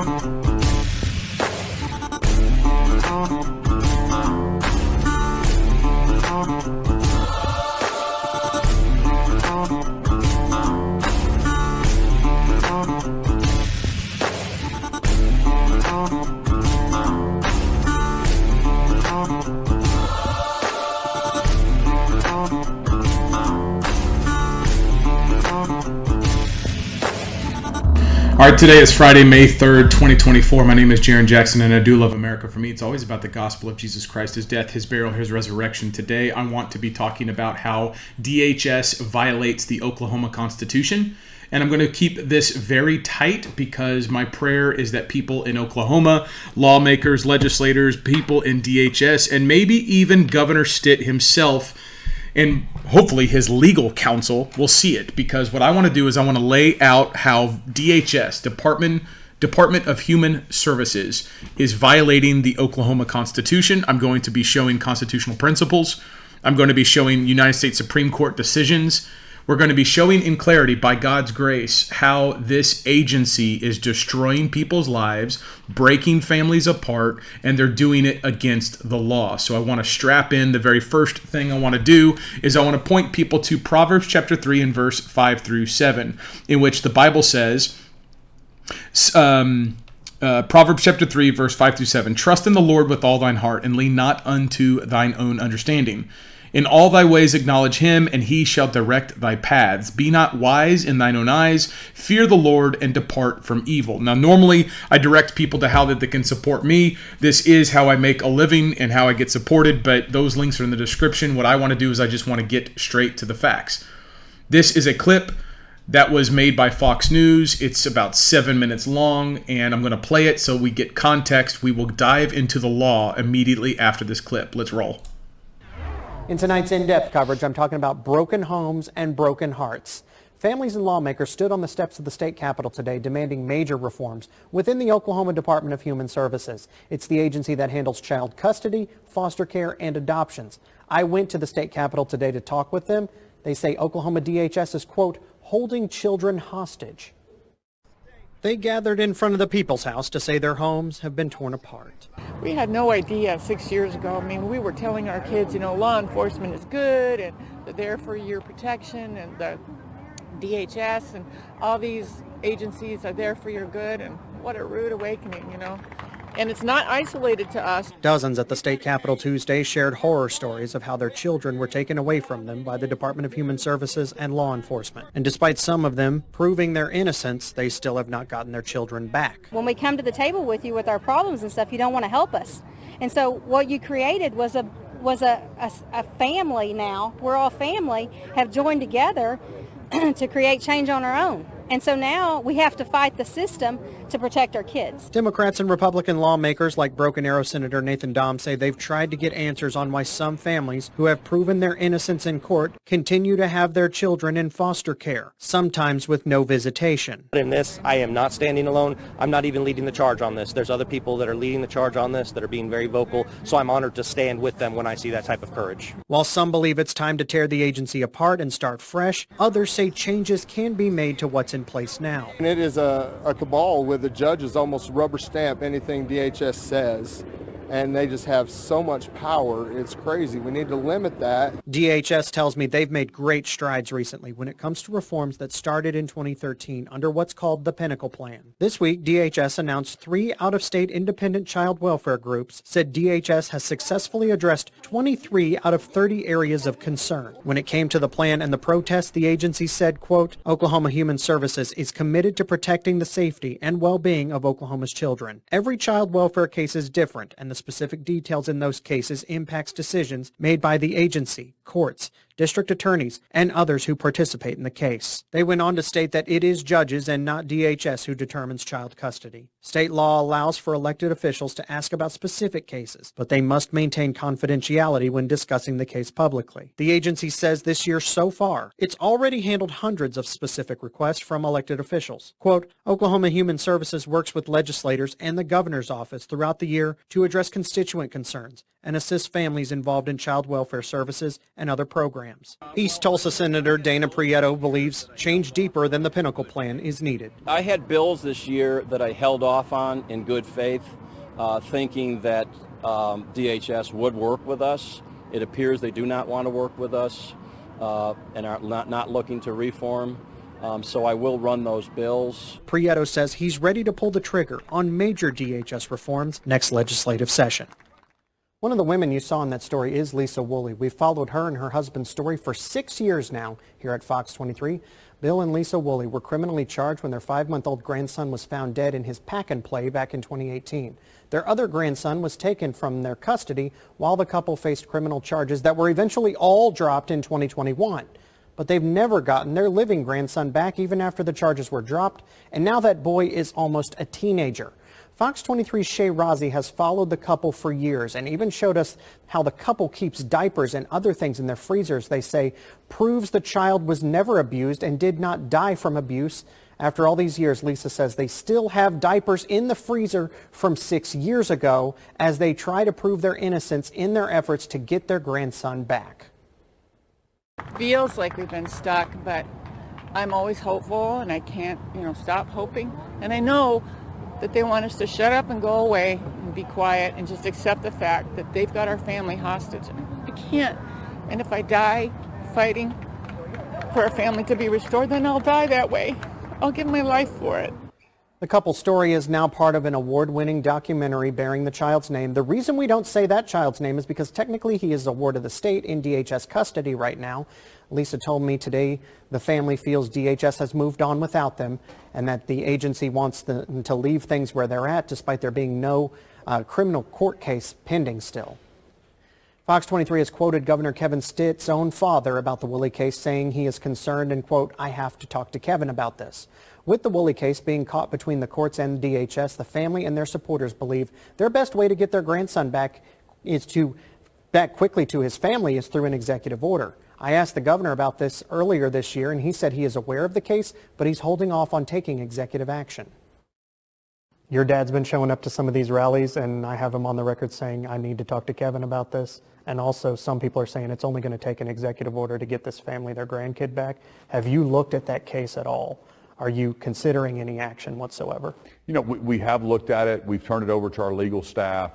All right, today is Friday, May 3rd, 2024. My name is Jaron Jackson, and I do love America. For me, it's always about the gospel of Jesus Christ, his death, his burial, his resurrection. Today, I want to be talking about how DHS violates the Oklahoma Constitution. And I'm going to keep this very tight because my prayer is that people in Oklahoma, lawmakers, legislators, people in DHS, and maybe even Governor Stitt himself, and hopefully his legal counsel will see it, because what I want to do is I want to lay out how DHS, Department of Human Services, is violating the Oklahoma Constitution. I'm going to be showing constitutional principles. I'm going to be showing United States Supreme Court decisions. We're going to be showing in clarity, by God's grace, how this agency is destroying people's lives, breaking families apart, and they're doing it against the law. So I want to strap in. The very first thing I want to do is I want to point people to Proverbs chapter 3 and verse 5 through 7, in which the Bible says, Proverbs chapter 3, verse 5 through 7, "Trust in the Lord with all thine heart, and lean not unto thine own understanding. In all thy ways acknowledge him, and he shall direct thy paths. Be not wise in thine own eyes. Fear the Lord, and depart from evil." Now, normally, I direct people to how that they can support me. This is how I make a living and how I get supported, but those links are in the description. What I want to do is I just want to get straight to the facts. This is a clip that was made by Fox News. It's about 7 minutes long, and I'm going to play it so we get context. We will dive into the law immediately after this clip. Let's roll. In tonight's in-depth coverage, I'm talking about broken homes and broken hearts. Families and lawmakers stood on the steps of the state capitol today demanding major reforms within the Oklahoma Department of Human Services. It's the agency that handles child custody, foster care, and adoptions. I went to the state capitol today to talk with them. They say Oklahoma DHS is, quote, holding children hostage. They gathered in front of the People's House to say their homes have been torn apart. We had no idea 6 years ago. I mean, we were telling our kids, law enforcement is good and they're there for your protection, and the DHS and all these agencies are there for your good, and what a rude awakening, And it's not isolated to us. Dozens at the state capitol Tuesday shared horror stories of how their children were taken away from them by the Department of Human Services and law enforcement. And despite some of them proving their innocence, they still have not gotten their children back. When we come to the table with you with our problems and stuff, you don't want to help us. And so what you created was a family now. We're all family, have joined together to create change on our own. And so now we have to fight the system to protect our kids. Democrats and Republican lawmakers like Broken Arrow Senator Nathan Dahm say they've tried to get answers on why some families who have proven their innocence in court continue to have their children in foster care, sometimes with no visitation. In this, I am not standing alone. I'm not even leading the charge on this. There's other people that are leading the charge on this that are being very vocal, so I'm honored to stand with them when I see that type of courage. While some believe it's time to tear the agency apart and start fresh, others say changes can be made to what's in place now. And it is a cabal where the judges almost rubber stamp anything DHS says, and they just have so much power. It's crazy. We need to limit that. DHS tells me they've made great strides recently when it comes to reforms that started in 2013 under what's called the Pinnacle Plan. This week, DHS announced 3 out-of-state independent child welfare groups said DHS has successfully addressed 23 out of 30 areas of concern. When it came to the plan and the protests, the agency said, quote, Oklahoma Human Services is committed to protecting the safety and well-being of Oklahoma's children. Every child welfare case is different, and the specific details in those cases impacts decisions made by the agency, courts, district attorneys, and others who participate in the case. They went on to state that it is judges and not DHS who determines child custody. State law allows for elected officials to ask about specific cases, but they must maintain confidentiality when discussing the case publicly. The agency says this year so far, it's already handled hundreds of specific requests from elected officials. Quote, Oklahoma Human Services works with legislators and the governor's office throughout the year to address constituent concerns and assist families involved in child welfare services and other programs. programs. East Tulsa Senator Dana Prieto believes change deeper than the Pinnacle Plan is needed. I had bills this year that I held off on in good faith, thinking that DHS would work with us. It appears they do not want to work with us and are not looking to reform. So I will run those bills. Prieto says he's ready to pull the trigger on major DHS reforms next legislative session. One of the women you saw in that story is Lisa Woolley. We've followed her and her husband's story for 6 years now here at Fox 23. Bill and Lisa Woolley were criminally charged when their 5-month-old grandson was found dead in his pack-and-play back in 2018. Their other grandson was taken from their custody while the couple faced criminal charges that were eventually all dropped in 2021. But they've never gotten their living grandson back even after the charges were dropped, and now that boy is almost a teenager. Fox 23's Shay Razi has followed the couple for years and even showed us how the couple keeps diapers and other things in their freezers they say proves the child was never abused and did not die from abuse. After all these years, Lisa says they still have diapers in the freezer from 6 years ago as they try to prove their innocence in their efforts to get their grandson back. Feels like we've been stuck, but I'm always hopeful and I can't, stop hoping. And I know that they want us to shut up and go away and be quiet and just accept the fact that they've got our family hostage. I can't. And if I die fighting for our family to be restored, then I'll die that way. I'll give my life for it. The couple's story is now part of an award-winning documentary bearing the child's name. The reason we don't say that child's name is because technically he is a ward of the state in DHS custody right now. Lisa told me today the family feels DHS has moved on without them and that the agency wants them to leave things where they're at despite there being no criminal court case pending still. Fox 23 has quoted Governor Kevin Stitt's own father about the Woolley case, saying he is concerned and, quote, "I have to talk to Kevin about this." With the Woolley case being caught between the courts and DHS, the family and their supporters believe their best way to get their grandson back quickly to his family is through an executive order. I asked the governor about this earlier this year, and he said he is aware of the case, but he's holding off on taking executive action. Your dad's been showing up to some of these rallies, and I have him on the record saying I need to talk to Kevin about this. And also some people are saying it's only going to take an executive order to get this family their grandkid back. Have you looked at that case at all? Are you considering any action whatsoever? We have looked at it. We've turned it over to our legal staff.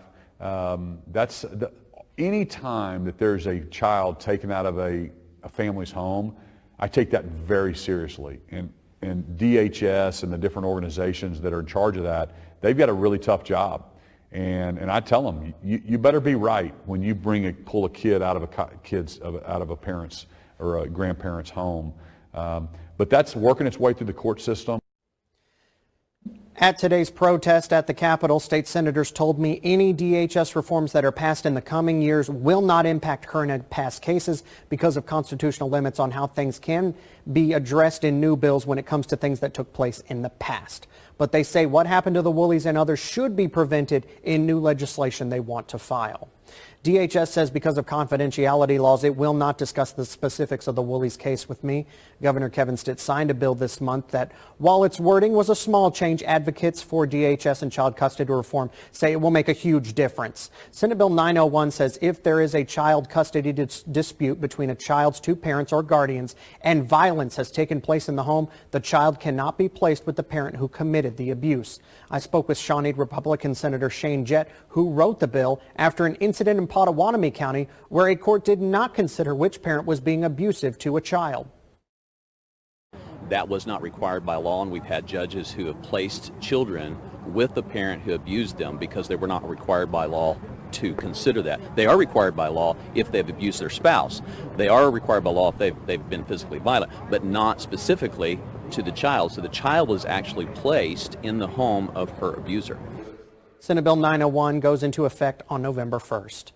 Any time that there's a child taken out of a family's home, I take that very seriously. And DHS and the different organizations that are in charge of that, they've got a really tough job. And I tell them, you better be right when you pull a kid out of a parent's or a grandparent's home. But that's working its way through the court system. At today's protest at the Capitol, state senators told me any DHS reforms that are passed in the coming years will not impact current and past cases because of constitutional limits on how things can be addressed in new bills when it comes to things that took place in the past. But they say what happened to the Woolleys and others should be prevented in new legislation they want to file. DHS says because of confidentiality laws, it will not discuss the specifics of the Woolleys case with me. Governor Kevin Stitt signed a bill this month that, while its wording was a small change, advocates for DHS and child custody reform say it will make a huge difference. Senate Bill 901 says if there is a child custody dispute between a child's two parents or guardians and violence has taken place in the home, the child cannot be placed with the parent who committed the abuse. I spoke with Shawnee Republican Senator Shane Jett, who wrote the bill after an incident in Pottawatomie County where a court did not consider which parent was being abusive to a child. That was not required by law, and we've had judges who have placed children with the parent who abused them because they were not required by law to consider that. They are required by law if they've abused their spouse. They are required by law if they've been physically violent, but not specifically to the child. So the child was actually placed in the home of her abuser. Senate Bill 901 goes into effect on November 1st.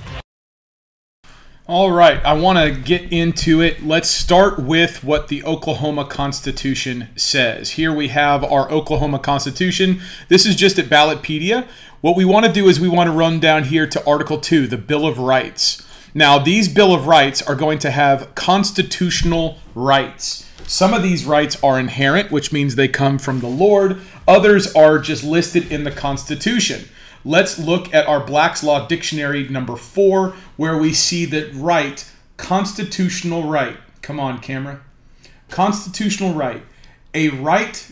All right, I want to get into it. Let's start with what the Oklahoma Constitution says. Here we have our Oklahoma Constitution. This is just at Ballotpedia. What we want to do is we want to run down here to Article 2, the Bill of Rights. Now, these Bill of Rights are going to have constitutional rights. Some of these rights are inherent, which means they come from the Lord. Others are just listed in the Constitution. Let's look at our Black's Law Dictionary number 4, where we see that right constitutional right. Come on, camera. Constitutional right. A right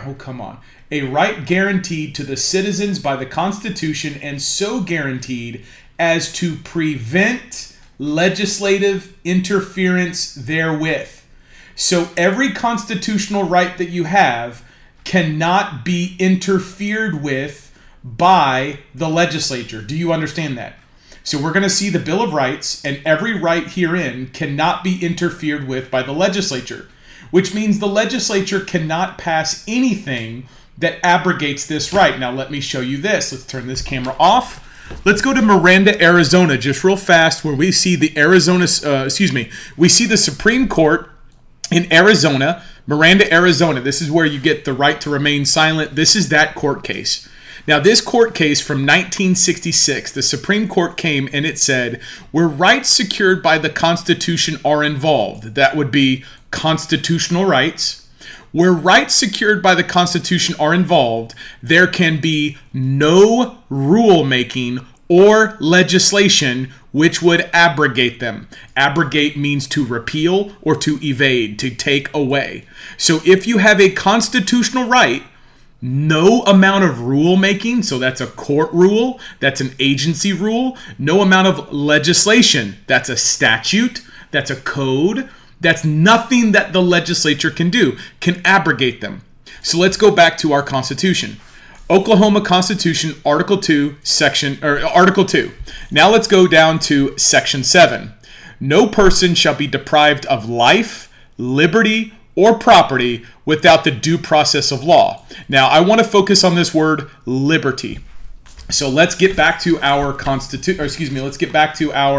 guaranteed to the citizens by the Constitution and so guaranteed as to prevent legislative interference therewith. So every constitutional right that you have cannot be interfered with by the legislature. Do you understand that? So we're going to see the Bill of Rights, and every right herein cannot be interfered with by the legislature, which means the legislature cannot pass anything that abrogates this right. Now let me show you this. Let's turn this camera off. Let's go to Miranda, Arizona, just real fast, where we see the we see the Supreme Court in Arizona, Miranda, Arizona. This is where you get the right to remain silent. This is that court case. Now, this court case from 1966, the Supreme Court came and it said, where rights secured by the Constitution are involved, that would be constitutional rights. Where rights secured by the Constitution are involved, there can be no rulemaking or legislation which would abrogate them. Abrogate means to repeal or to evade, to take away. So if you have a constitutional right, no amount of rulemaking, so that's a court rule, that's an agency rule, no amount of legislation, that's a statute, that's a code, that's nothing that the legislature can do, can abrogate them. So let's go back to our Constitution. Oklahoma Constitution, Article 2, Article 2. Now let's go down to Section 7. No person shall be deprived of life, liberty, or property without the due process of law. Now, I want to focus on this word liberty. So let's get back to our let's get back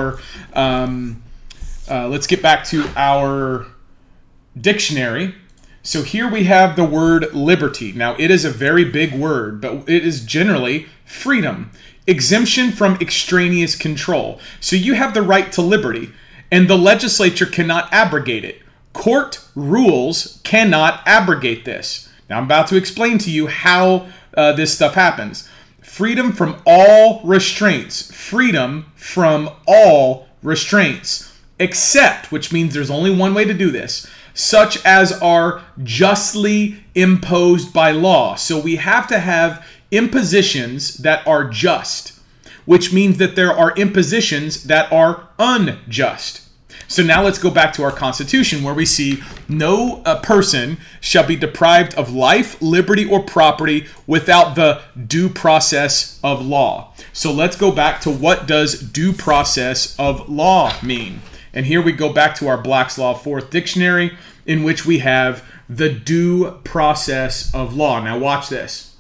to our dictionary. So here we have the word liberty. Now, it is a very big word, but it is generally freedom, exemption from extraneous control. So you have the right to liberty, and the legislature cannot abrogate it. Court rules cannot abrogate this. Now, I'm about to explain to you how this stuff happens. Freedom from all restraints. Freedom from all restraints. Except, which means there's only one way to do this, such as are justly imposed by law. So we have to have impositions that are just, which means that there are impositions that are unjust. So now let's go back to our Constitution, where we see no person shall be deprived of life, liberty, or property without the due process of law. So let's go back to what does due process of law mean? And here we go back to our Black's Law Fourth Dictionary, in which we have the due process of law. Now watch this.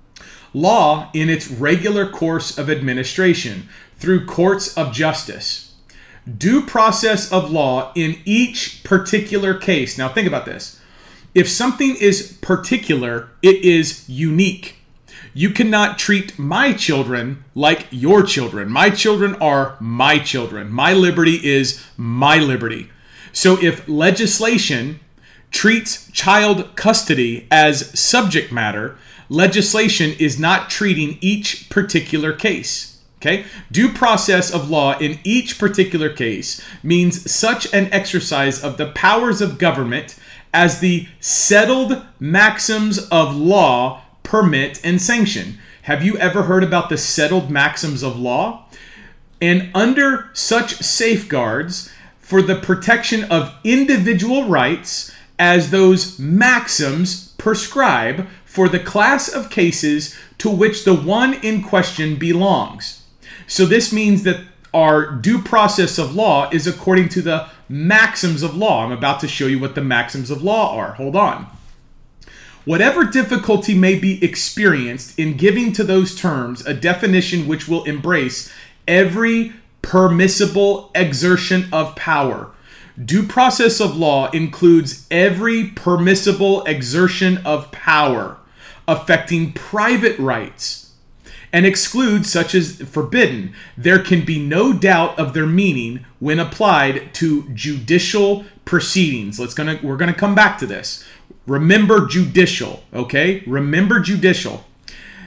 Law in its regular course of administration through courts of justice. Due process of law in each particular case. Now think about this. If something is particular, it is unique. You cannot treat my children like your children. My children are my children. My liberty is my liberty. So if legislation treats child custody as subject matter, legislation is not treating each particular case. Okay? Due process of law in each particular case means such an exercise of the powers of government as the settled maxims of law permit and sanction. Have you ever heard about the settled maxims of law? And under such safeguards for the protection of individual rights as those maxims prescribe for the class of cases to which the one in question belongs. So this means that our due process of law is according to the maxims of law. I'm about to show you what the maxims of law are. Hold on. Whatever difficulty may be experienced in giving to those terms a definition which will embrace every permissible exertion of power. Due process of law includes every permissible exertion of power affecting private rights and excludes such as forbidden. There can be no doubt of their meaning when applied to judicial proceedings. We're gonna come back to this. Remember judicial, okay? Remember judicial.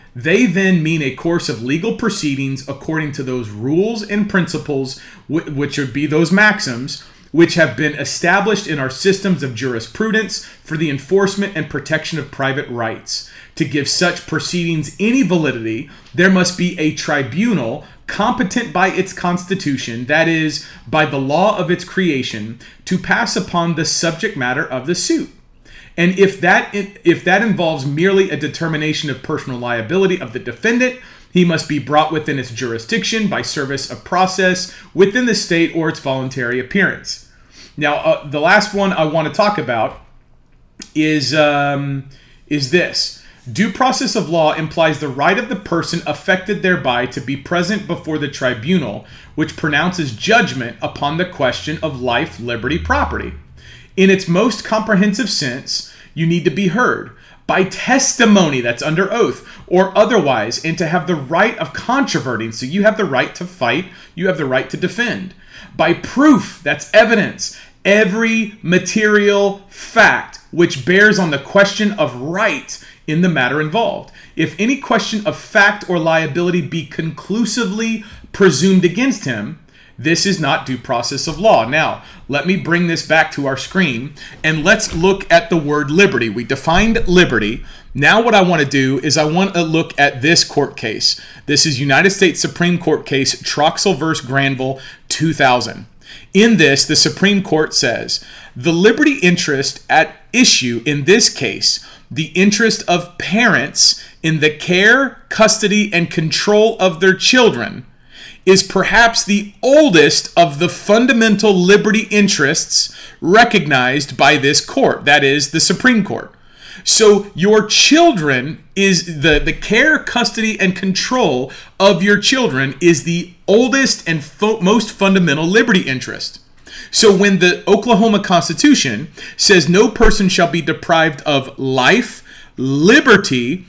they then mean a course of legal proceedings according to those rules and principles, which would be those maxims, which have been established in our systems of jurisprudence for the enforcement and protection of private rights. To give such proceedings any validity, there must be a tribunal competent by its constitution, that is, by the law of its creation, to pass upon the subject matter of the suit. And if that involves merely a determination of personal liability of the defendant, he must be brought within its jurisdiction by service of process within the state or its voluntary appearance. Now, the last one I want to talk about is this. Due process of law implies the right of the person affected thereby to be present before the tribunal, which pronounces judgment upon the question of life, liberty, property. In its most comprehensive sense, you need to be heard by testimony, that's under oath, or otherwise, and to have the right of controverting. So you have the right to fight, you have the right to defend. By proof, that's evidence, every material fact which bears on the question of right in the matter involved. If any question of fact or liability be conclusively presumed against him, this is not due process of law. Now, let me bring this back to our screen and let's look at the word liberty. We defined liberty. Now what I want to do is I want to look at this court case. This is United States Supreme Court case Troxel v. Granville 2000. In this, the Supreme Court says, the liberty interest at issue in this case, the interest of parents in the care, custody, and control of their children, is perhaps the oldest of the fundamental liberty interests recognized by this court, that is, the Supreme Court. So your children is the care, custody, and control of your children is the oldest and most fundamental liberty interest. So when the Oklahoma Constitution says no person shall be deprived of life, liberty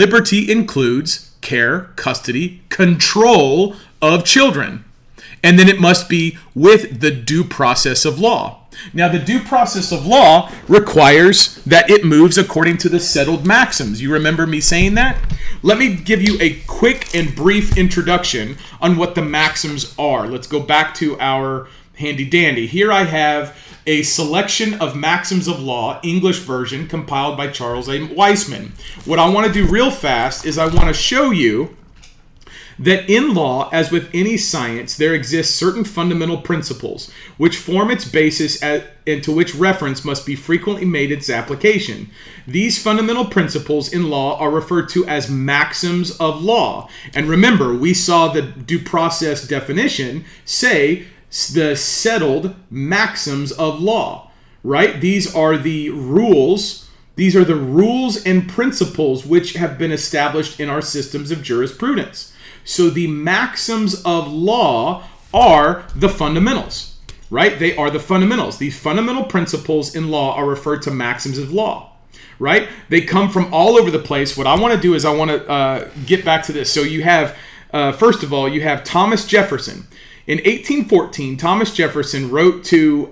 includes care, custody, control of children. And then it must be with the due process of law. Now, the due process of law requires that it moves according to the settled maxims. You remember me saying that? Let me give you a quick and brief introduction on what the maxims are. Let's go back to our handy dandy. Here I have a selection of maxims of law, English version, compiled by Charles A. Weisman. What I want to do real fast is I want to show you that in law, as with any science, there exist certain fundamental principles which form its basis and to which reference must be frequently made its application. These fundamental principles in law are referred to as maxims of law. And remember, we saw the due process definition say the settled maxims of law, right? These are the rules. These are the rules and principles which have been established in our systems of jurisprudence. So the maxims of law are the fundamentals, right? They are the fundamentals. These fundamental principles in law are referred to maxims of law, right? They come from all over the place. What I want to do is I want to get back to this. So you have, first of all, you have Thomas Jefferson. In 1814, Thomas Jefferson wrote to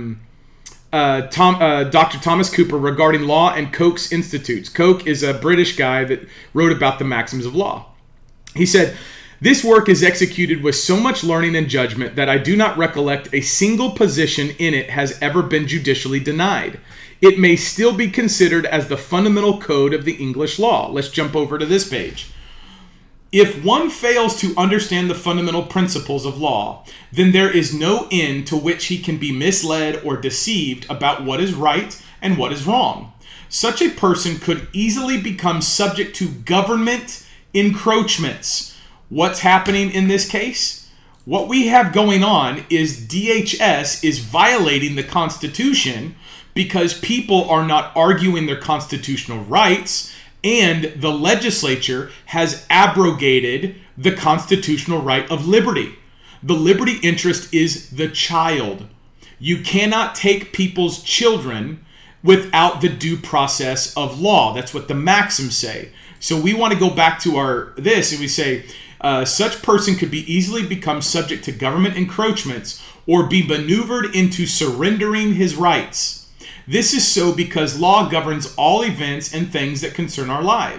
Dr. Thomas Cooper regarding law and Coke's Institutes. Coke is a British guy that wrote about the maxims of law. He said, "This work is executed with so much learning and judgment that I do not recollect a single position in it has ever been judicially denied. It may still be considered as the fundamental code of the English law." Let's jump over to this page. "If one fails to understand the fundamental principles of law, then there is no end to which he can be misled or deceived about what is right and what is wrong. Such a person could easily become subject to government encroachments." What's happening in this case? What we have going on is DHS is violating the Constitution because people are not arguing their constitutional rights, and the legislature has abrogated the constitutional right of liberty. The liberty interest is the child. You cannot take people's children without the due process of law. That's what the maxims say. So we want to go back to this and we say, such person could be easily become subject to government encroachments or be maneuvered into surrendering his rights. This is so because law governs all events and things that concern our lives.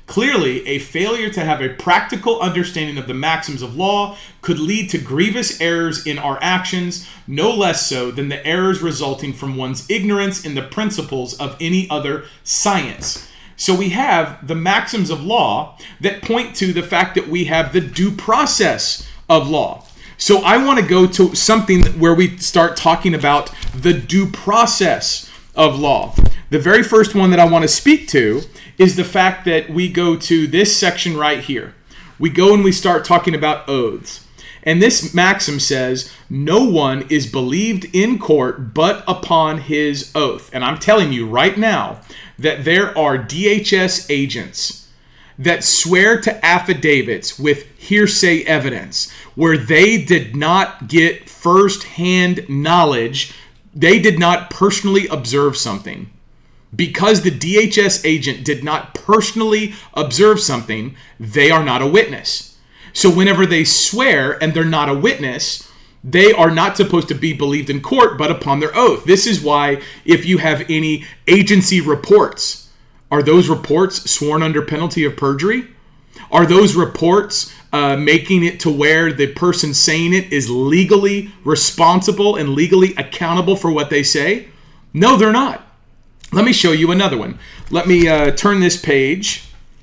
Clearly, a failure to have a practical understanding of the maxims of law could lead to grievous errors in our actions, no less so than the errors resulting from one's ignorance in the principles of any other science. So we have the maxims of law that point to the fact that we have the due process of law. So I want to go to something where we start talking about the due process of law. The very first one that I want to speak to is the fact that we go to this section right here. We go and we start talking about oaths. And this maxim says, no one is believed in court but upon his oath. And I'm telling you right now that there are DHS agents that swear to affidavits with hearsay evidence where they did not get first-hand knowledge. They did not personally observe something. Because the DHS agent did not personally observe something, they are not a witness. So whenever they swear and they're not a witness, they are not supposed to be believed in court, but upon their oath. This is why if you have any agency reports, are those reports sworn under penalty of perjury? Are those reports making it to where the person saying it is legally responsible and legally accountable for what they say? No, they're not. Let me show you another one. Let me turn this page.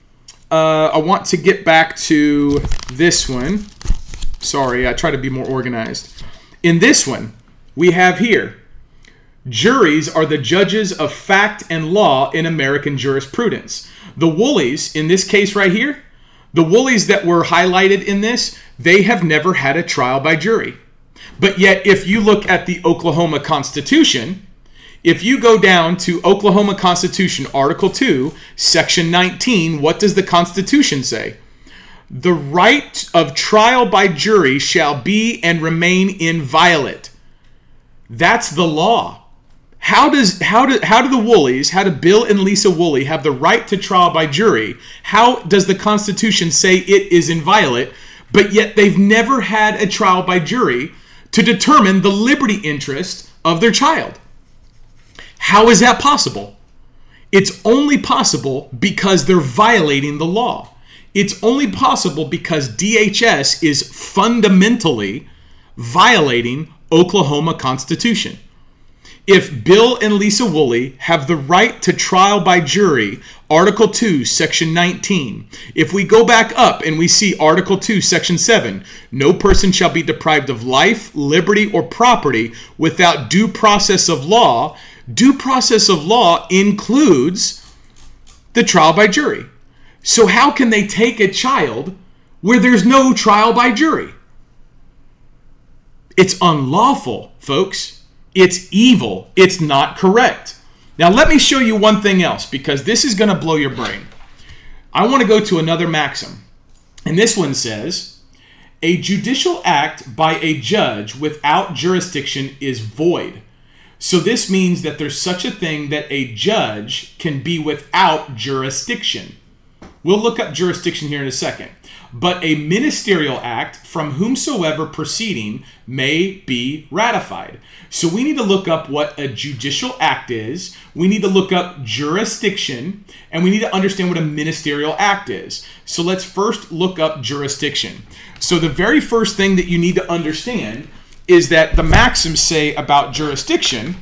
I want to get back to this one. Sorry, I try to be more organized. In this one, we have here, juries are the judges of fact and law in American jurisprudence. The Woolies, in this case right here, the Woolies that were highlighted in this, they have never had a trial by jury. But yet, if you look at the Oklahoma Constitution, if you go down to Oklahoma Constitution, Article 2, Section 19, what does the Constitution say? The right of trial by jury shall be and remain inviolate. That's the law. How do the Woolies, how do Bill and Lisa Woolley have the right to trial by jury? How does the Constitution say it is inviolate, but yet they've never had a trial by jury to determine the liberty interest of their child? How is that possible? It's only possible because they're violating the law. It's only possible because DHS is fundamentally violating Oklahoma Constitution. If Bill and Lisa Woolley have the right to trial by jury, Article 2, Section 19, if we go back up and we see Article 2, Section 7, no person shall be deprived of life, liberty, or property without due process of law. Due process of law includes the trial by jury. So how can they take a child where there's no trial by jury? It's unlawful, folks. It's evil. It's not correct. Now let me show you one thing else, because this is going to blow your brain. I want to go to another maxim. And this one says, a judicial act by a judge without jurisdiction is void. So this means that there's such a thing that a judge can be without jurisdiction. We'll look up jurisdiction here in a second. But a ministerial act from whomsoever proceeding may be ratified. So we need to look up what a judicial act is. We need to look up jurisdiction, and we need to understand what a ministerial act is. So let's first look up jurisdiction. So the very first thing that you need to understand is that the maxims say about jurisdiction,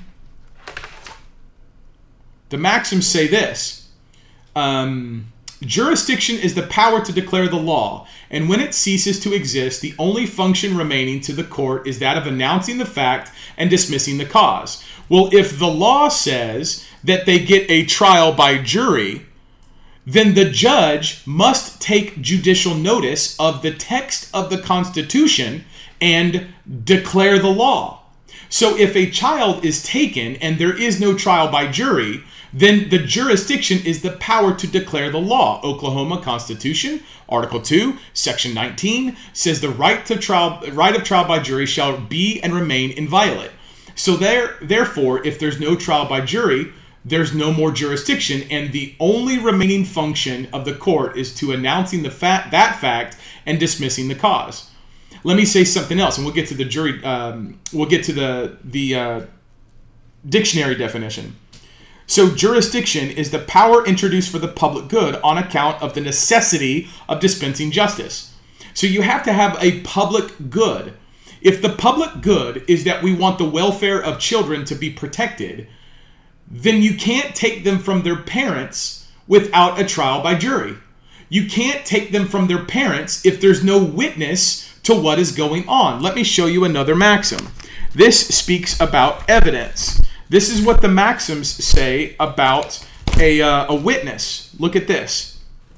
the maxims say this. Jurisdiction is the power to declare the law, and when it ceases to exist, the only function remaining to the court is that of announcing the fact and dismissing the cause. Well, if the law says that they get a trial by jury, then the judge must take judicial notice of the text of the Constitution and declare the law. So if a child is taken and there is no trial by jury, then the jurisdiction is the power to declare the law. Oklahoma Constitution, Article 2, Section 19, says the right of trial by jury shall be and remain inviolate. So therefore, if there's no trial by jury, there's no more jurisdiction, and the only remaining function of the court is to announcing that fact and dismissing the cause. Let me say something else, and we'll get to the jury. We'll get to the dictionary definition. So jurisdiction is the power introduced for the public good on account of the necessity of dispensing justice. So you have to have a public good. If the public good is that we want the welfare of children to be protected, then you can't take them from their parents without a trial by jury. You can't take them from their parents if there's no witness to what is going on. Let me show you another maxim. This speaks about evidence. This is what the maxims say about a witness. Look at this.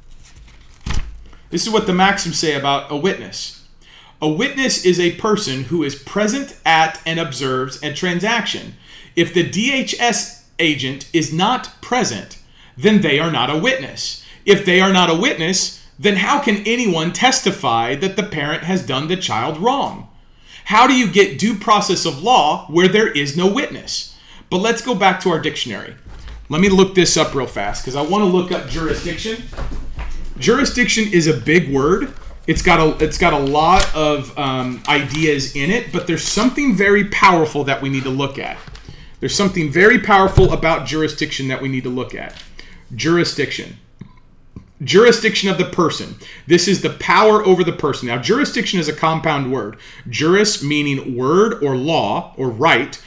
This is what the maxims say about a witness. A witness is a person who is present at and observes a transaction. If the DHS agent is not present, then they are not a witness. If they are not a witness, then how can anyone testify that the parent has done the child wrong? How do you get due process of law where there is no witness? But let's go back to our dictionary. Let me look this up real fast because I want to look up jurisdiction. Jurisdiction is a big word. It's got a lot of ideas in it, but there's something very powerful that we need to look at. There's something very powerful about jurisdiction that we need to look at. Jurisdiction. Jurisdiction of the person. This is the power over the person. Now, jurisdiction is a compound word. Juris meaning word or law or right,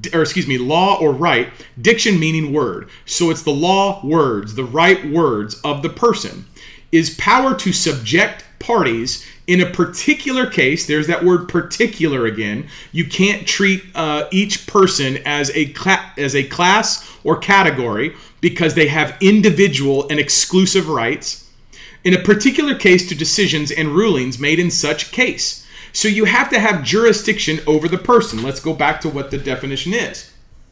law or right. Diction meaning word. So it's the law words, the right words of the person. Is power to subject parties in a particular case. There's that word particular again. You can't treat each person as a class or category because they have individual and exclusive rights in a particular case to decisions and rulings made in such case. So you have to have jurisdiction over the person. Let's go back to what the definition is.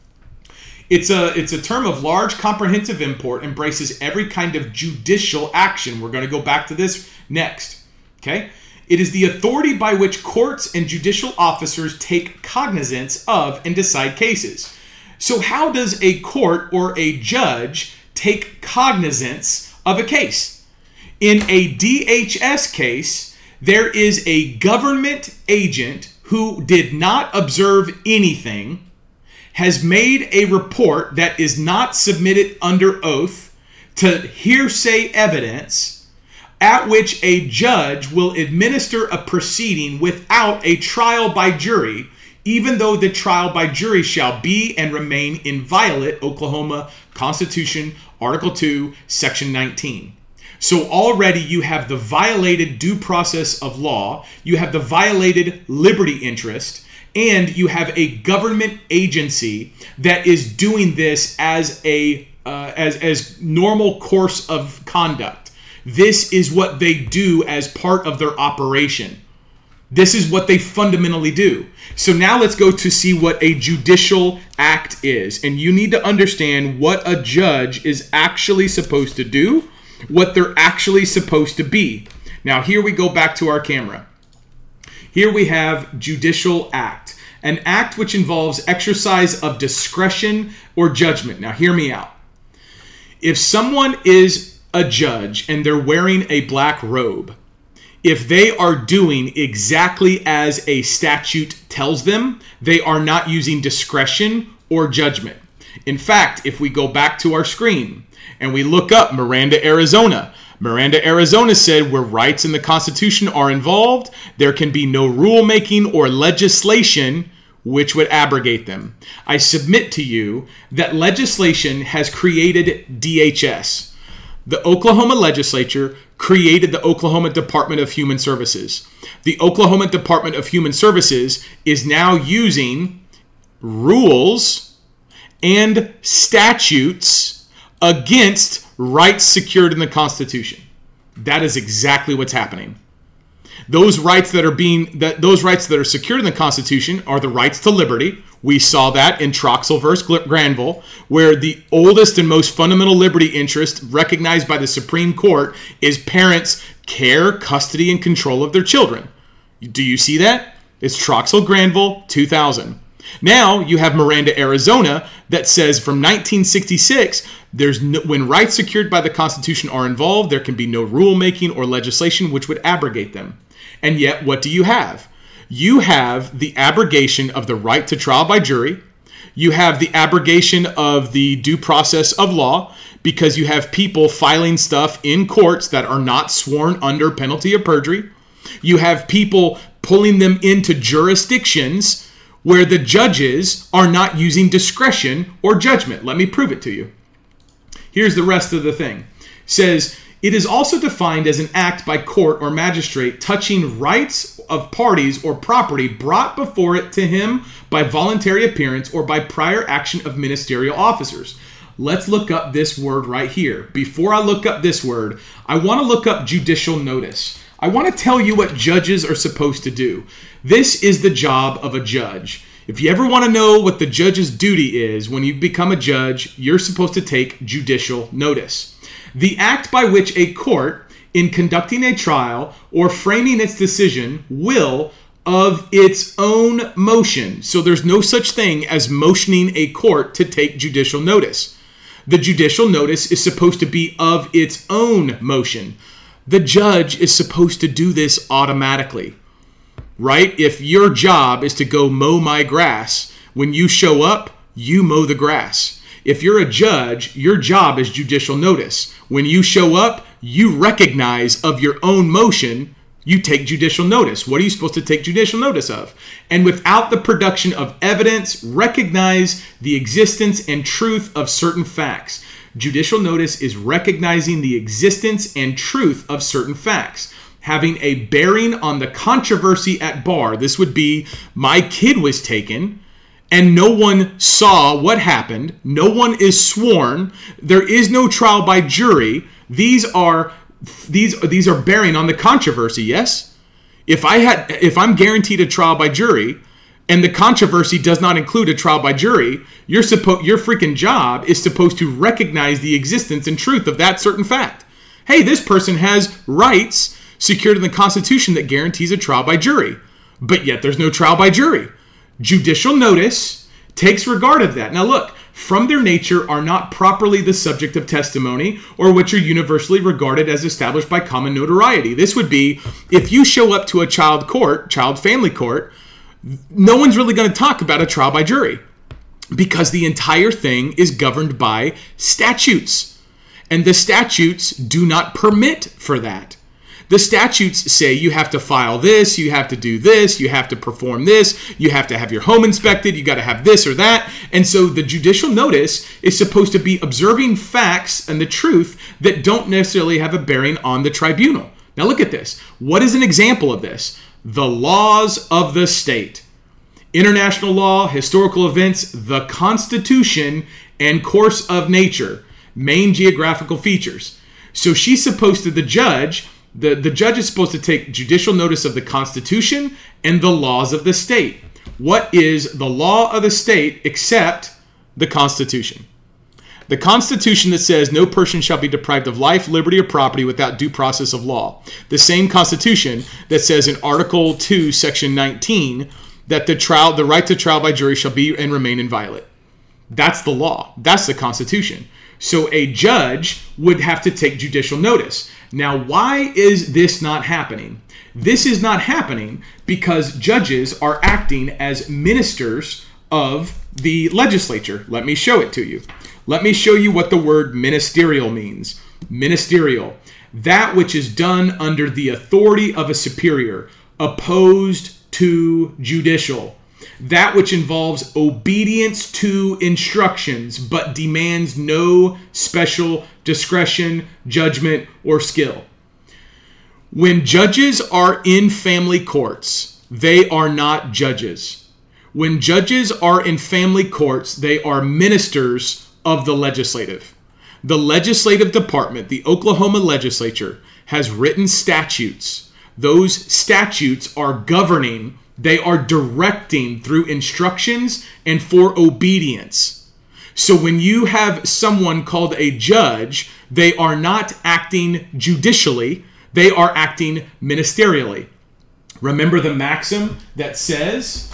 It's a term of large comprehensive import, embraces every kind of judicial action. We're going to go back to this next. Okay? It is the authority by which courts and judicial officers take cognizance of and decide cases. So how does a court or a judge take cognizance of a case? In a DHS case, there is a government agent who did not observe anything, has made a report that is not submitted under oath to hearsay evidence, at which a judge will administer a proceeding without a trial by jury, even though the trial by jury shall be and remain inviolate, Oklahoma Constitution, Article 2, Section 19. So already you have the violated due process of law, you have the violated liberty interest, and you have a government agency that is doing this as a as normal course of conduct. This is what they do as part of their operation. This is what they fundamentally do. So now let's go to see what a judicial act is. And you need to understand what a judge is actually supposed to do, what they're actually supposed to be. Now here we go back to our camera. Here we have judicial act, an act which involves exercise of discretion or judgment. Now hear me out. If someone is a judge and they're wearing a black robe, if they are doing exactly as a statute tells them, they are not using discretion or judgment. In fact, if we go back to our screen and we look up Miranda, Arizona, Miranda, Arizona said where rights in the Constitution are involved, there can be no rulemaking or legislation which would abrogate them. I submit to you that legislation has created DHS. The Oklahoma legislature created the Oklahoma Department of Human Services. The Oklahoma Department of Human Services is now using rules and statutes against rights secured in the Constitution. That is exactly what's happening. Those rights that are secured in the Constitution are the rights to liberty. We saw that in Troxel versus Granville, where the oldest and most fundamental liberty interest recognized by the Supreme Court is parents' care, custody, and control of their children. Do you see that? It's Troxel Granville 2000. Now you have Miranda, Arizona that says from 1966, when rights secured by the Constitution are involved, there can be no rulemaking or legislation which would abrogate them. And yet, what do you have? You have the abrogation of the right to trial by jury. You have the abrogation of the due process of law because you have people filing stuff in courts that are not sworn under penalty of perjury. You have people pulling them into jurisdictions where the judges are not using discretion or judgment. Let me prove it to you. Here's the rest of the thing. It says, it is also defined as an act by court or magistrate touching rights of parties or property brought before it to him by voluntary appearance or by prior action of ministerial officers. Let's look up this word right here. Before I look up this word, I want to look up judicial notice. I want to tell you what judges are supposed to do. This is the job of a judge. If you ever want to know what the judge's duty is when you become a judge, you're supposed to take judicial notice. The act by which a court, in conducting a trial or framing its decision, will, of its own motion. So there's no such thing as motioning a court to take judicial notice. The judicial notice is supposed to be of its own motion. The judge is supposed to do this automatically, right? If your job is to go mow my grass, when you show up, you mow the grass. If you're a judge, your job is judicial notice. When you show up, you recognize of your own motion, you take judicial notice. What are you supposed to take judicial notice of? And without the production of evidence, recognize the existence and truth of certain facts. Judicial notice is recognizing the existence and truth of certain facts, having a bearing on the controversy at bar. This would be, my kid was taken and no one saw what happened. No one is sworn. There is no trial by jury. These are bearing on the controversy. Yes. If I'm guaranteed a trial by jury, and the controversy does not include a trial by jury, your freaking job is supposed to recognize the existence and truth of that certain fact. Hey, this person has rights secured in the Constitution that guarantees a trial by jury, but yet there's no trial by jury. Judicial notice takes regard of that. Now look, from their nature are not properly the subject of testimony, or which are universally regarded as established by common notoriety. This would be, if you show up to a child family court, no one's really going to talk about a trial by jury because the entire thing is governed by statutes. And the statutes do not permit for that. The statutes say you have to file this, you have to do this, you have to perform this, you have to have your home inspected, you got to have this or that. And so the judicial notice is supposed to be observing facts and the truth that don't necessarily have a bearing on the tribunal. Now look at this. What is an example of this? The laws of the state. International law, historical events, the Constitution, and course of nature. Main geographical features. So she's supposed to, the judge is supposed to take judicial notice of the Constitution and the laws of the state. What is the law of the state except the Constitution? The Constitution that says no person shall be deprived of life, liberty, or property without due process of law. The same Constitution that says in Article 2, Section 19, that the right to trial by jury shall be and remain inviolate. That's the law. That's the Constitution. So a judge would have to take judicial notice. Now, why is this not happening? This is not happening because judges are acting as ministers of the legislature. Let me show it to you. Let me show you what the word ministerial means. Ministerial, that which is done under the authority of a superior, opposed to judicial. That which involves obedience to instructions, but demands no special discretion, judgment, or skill. When judges are in family courts, they are not judges. When judges are in family courts, they are ministers of the legislative. The legislative department, the Oklahoma legislature, has written statutes. Those statutes are governing, they are directing through instructions and for obedience. So when you have someone called a judge, they are not acting judicially, they are acting ministerially. Remember the maxim that says,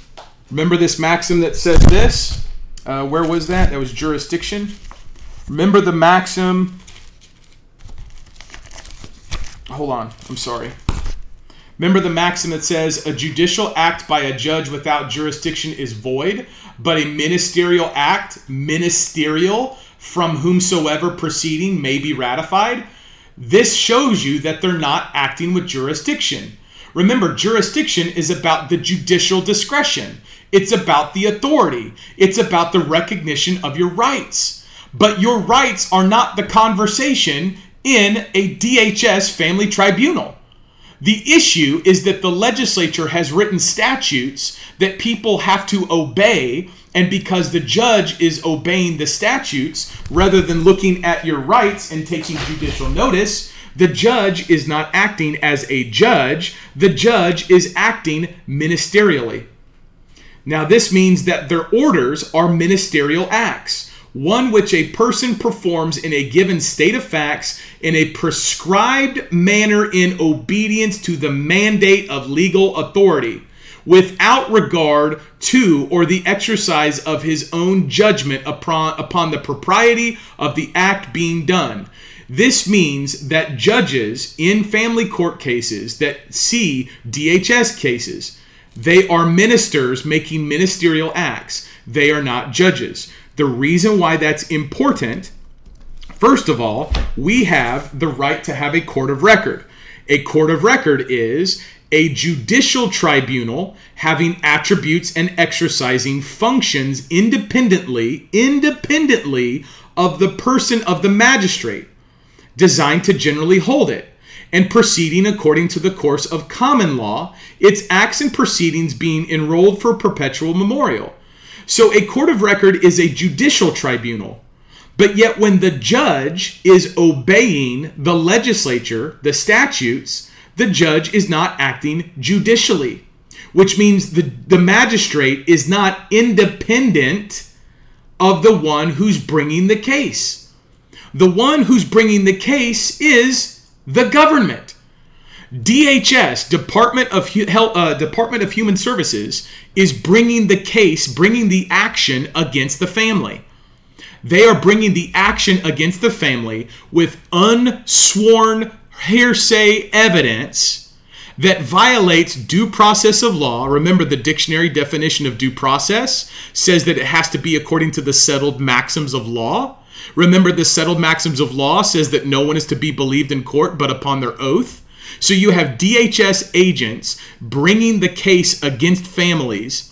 this? Where was that? That was jurisdiction. Remember the maxim. Hold on, I'm sorry. Remember the maxim that says a judicial act by a judge without jurisdiction is void, but a ministerial act, ministerial, from whomsoever proceeding may be ratified? This shows you that they're not acting with jurisdiction. Remember, jurisdiction is about the judicial discretion. It's about the authority. It's about the recognition of your rights. But your rights are not the conversation in a DHS family tribunal. The issue is that the legislature has written statutes that people have to obey, and because the judge is obeying the statutes rather than looking at your rights and taking judicial notice, the judge is not acting as a judge. The judge is acting ministerially. Now, this means that their orders are ministerial acts, one which a person performs in a given state of facts in a prescribed manner in obedience to the mandate of legal authority, without regard to or the exercise of his own judgment upon the propriety of the act being done. This means that judges in family court cases that see DHS cases, they are ministers making ministerial acts. They are not judges. The reason why that's important, first of all, we have the right to have a court of record. A court of record is a judicial tribunal having attributes and exercising functions independently of the person of the magistrate, designed to generally hold it, and proceeding according to the course of common law, its acts and proceedings being enrolled for perpetual memorial. So a court of record is a judicial tribunal. But yet when the judge is obeying the legislature, the statutes, the judge is not acting judicially, which means the magistrate is not independent of the one who's bringing the case. The one who's bringing the case is the government. DHS, Department of Human Services, is bringing the case, bringing the action against the family. They are bringing the action against the family with unsworn hearsay evidence that violates due process of law. Remember, the dictionary definition of due process says that it has to be according to the settled maxims of law. Remember, the settled maxims of law says that no one is to be believed in court but upon their oath. So you have DHS agents bringing the case against families.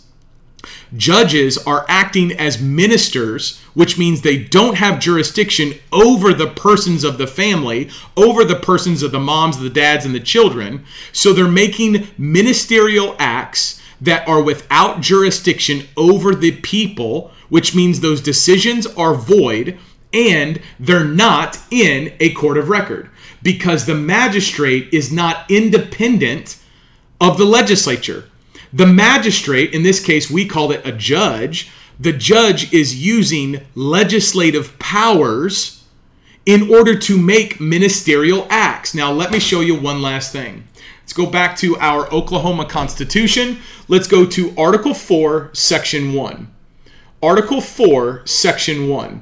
Judges are acting as ministers, which means they don't have jurisdiction over the persons of the family, over the persons of the moms, the dads, and the children. So they're making ministerial acts that are without jurisdiction over the people, which means those decisions are void, and they're not in a court of record because the magistrate is not independent of the legislature. The magistrate, in this case, we called it a judge. The judge is using legislative powers in order to make ministerial acts. Now, let me show you one last thing. Let's go back to our Oklahoma Constitution. Let's go to Article 4, Section 1. Article 4, Section 1.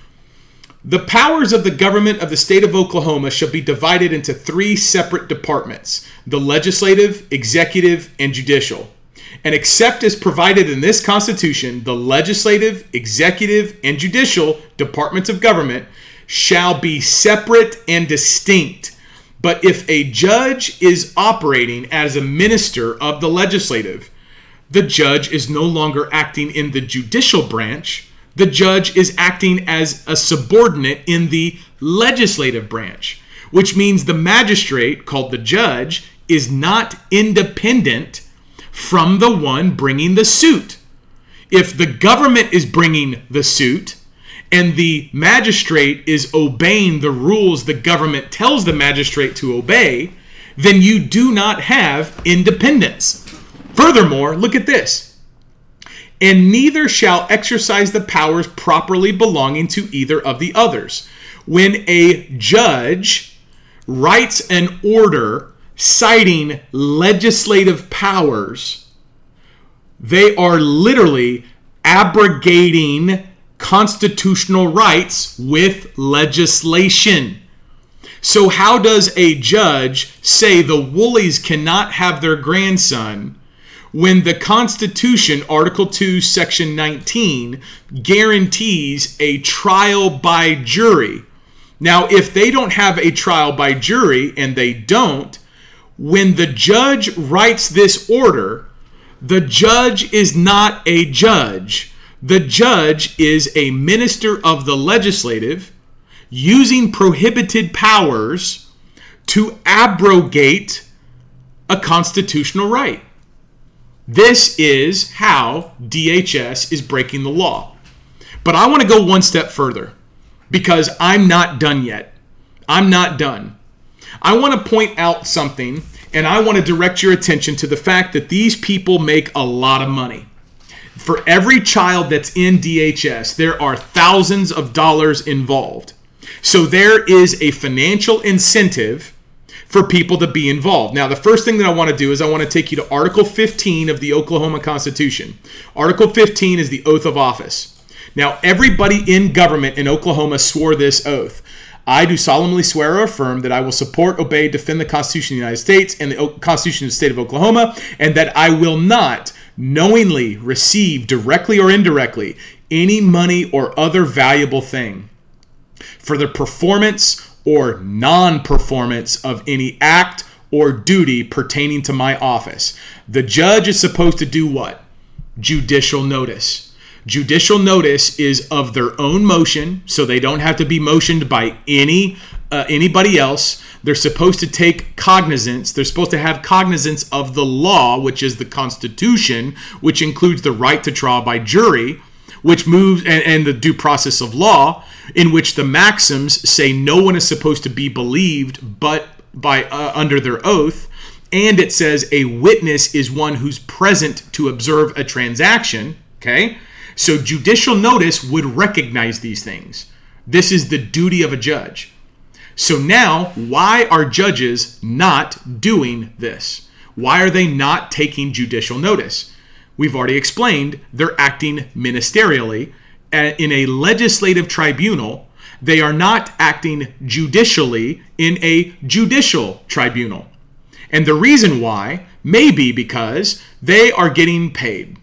The powers of the government of the state of Oklahoma shall be divided into 3 separate departments: the legislative, executive, and judicial. And except as provided in this Constitution, the legislative, executive, and judicial departments of government shall be separate and distinct. But if a judge is operating as a minister of the legislative, the judge is no longer acting in the judicial branch. The judge is acting as a subordinate in the legislative branch, which means the magistrate, called the judge, is not independent from the one bringing the suit. If the government is bringing the suit and the magistrate is obeying the rules the government tells the magistrate to obey, then you do not have independence. Furthermore, look at this. And neither shall exercise the powers properly belonging to either of the others. When a judge writes an order citing legislative powers, they are literally abrogating constitutional rights with legislation. So how does a judge say the Woolies cannot have their grandson when the Constitution, Article 2, Section 19, guarantees a trial by jury? Now, if they don't have a trial by jury, and they don't, when the judge writes this order, the judge is not a judge. The judge is a minister of the legislative using prohibited powers to abrogate a constitutional right. This is how DHS is breaking the law. But I want to go one step further because I'm not done yet. I'm not done. I want to point out something, and I want to direct your attention to the fact that these people make a lot of money. For every child that's in DHS, there are thousands of dollars involved. So there is a financial incentive for people to be involved. Now, the first thing that I want to do is I want to take you to Article 15 of the Oklahoma Constitution. Article 15 is the oath of office. Now, everybody in government in Oklahoma swore this oath. I do solemnly swear or affirm that I will support, obey, defend the Constitution of the United States and the Constitution of the State of Oklahoma, and that I will not knowingly receive, directly or indirectly, any money or other valuable thing for the performance or non-performance of any act or duty pertaining to my office. The judge is supposed to do what? Judicial notice. Judicial notice is of their own motion, so they don't have to be motioned by anybody else. They're supposed to take cognizance. They're supposed to have cognizance of the law, which is the Constitution, which includes the right to trial by jury, which moves and the due process of law, in which the maxims say no one is supposed to be believed but by under their oath, and it says a witness is one who's present to observe a transaction. Okay, so judicial notice would recognize these things. This is the duty of a judge. So now, why are judges not doing this? Why are they not taking judicial notice? We've already explained they're acting ministerially. In a legislative tribunal, they are not acting judicially in a judicial tribunal. And the reason why may be because they are getting paid.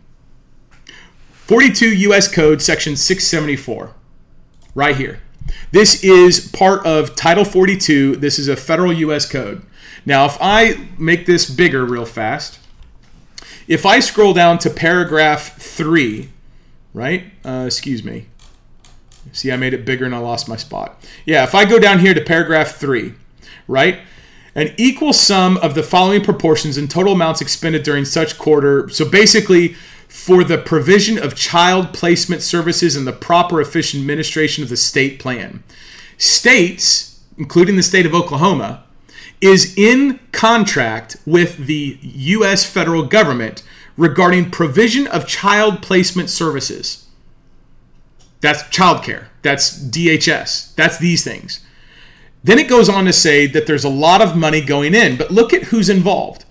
42 U.S. Code, Section 674, right here. This is part of Title 42. This is a federal U.S. code. Now, if I make this bigger real fast, if I scroll down to paragraph 3, right? Excuse me. See, I made it bigger and I lost my spot. Yeah, if I go down here to paragraph 3, right? An equal sum of the following proportions in total amounts expended during such quarter. So basically, for the provision of child placement services and the proper efficient administration of the state plan. States, including the state of Oklahoma, is in contract with the U.S. federal government regarding provision of child placement services. That's child care. That's DHS. That's these things. Then it goes on to say that there's a lot of money going in, but look at who's involved.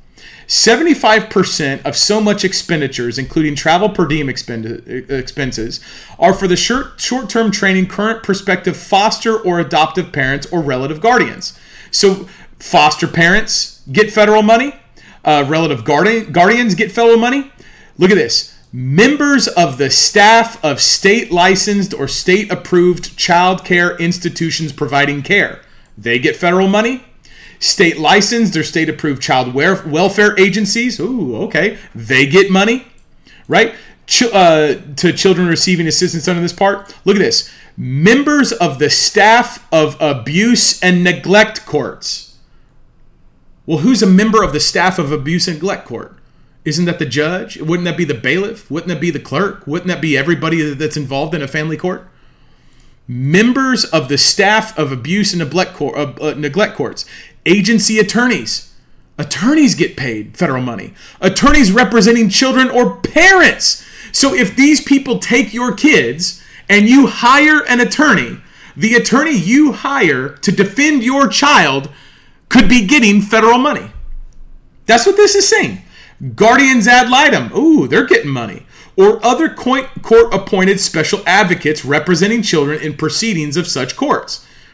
75% of so much expenditures, including travel per diem expenses, are for the short-term training current prospective foster or adoptive parents or relative guardians. So foster parents get federal money. Relative guardians get federal money. Look at this. Members of the staff of state-licensed or state-approved child care institutions providing care, they get federal money. State licensed or state approved child welfare agencies, ooh, okay, they get money, right? To children receiving assistance under this part. Look at this. Members of the staff of abuse and neglect courts. Well, who's a member of the staff of abuse and neglect court? Isn't that the judge? Wouldn't that be the bailiff? Wouldn't that be the clerk? Wouldn't that be everybody that's involved in a family court? Members of the staff of abuse and neglect courts. Agency attorneys. Attorneys get paid federal money. Attorneys representing children or parents. So if these people take your kids and you hire an attorney, the attorney you hire to defend your child could be getting federal money. That's what this is saying. Guardians ad litem. Ooh, they're getting money. Or other court-appointed special advocates representing children in proceedings of such courts.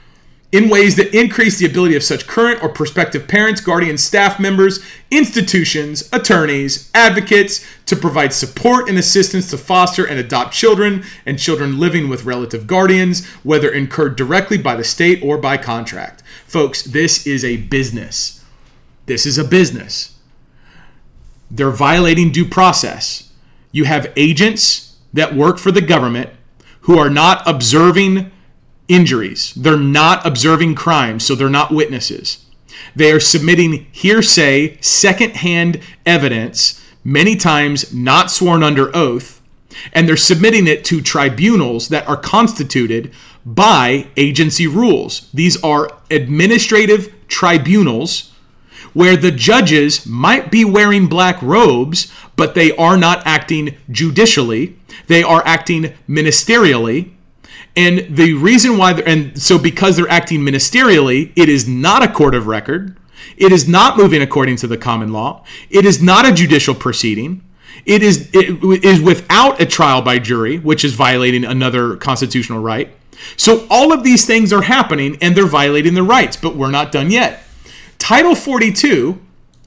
in ways that increase the ability of such current or prospective parents, guardians, staff members, institutions, attorneys, advocates to provide support and assistance to foster and adopt children and children living with relative guardians, whether incurred directly by the state or by contract. Folks, this is a business. This is a business. They're violating due process. You have agents that work for the government who are not observing injuries. They're not observing crimes, so they're not witnesses. They are submitting hearsay, secondhand evidence, many times not sworn under oath, and they're submitting it to tribunals that are constituted by agency rules. These are administrative tribunals where the judges might be wearing black robes, but they are not acting judicially. They are acting ministerially. And the reason why, because they're acting ministerially, it is not a court of record. It is not moving according to the common law. It is not a judicial proceeding. It is without a trial by jury, which is violating another constitutional right. So all of these things are happening and they're violating the rights, but we're not done yet. Title 42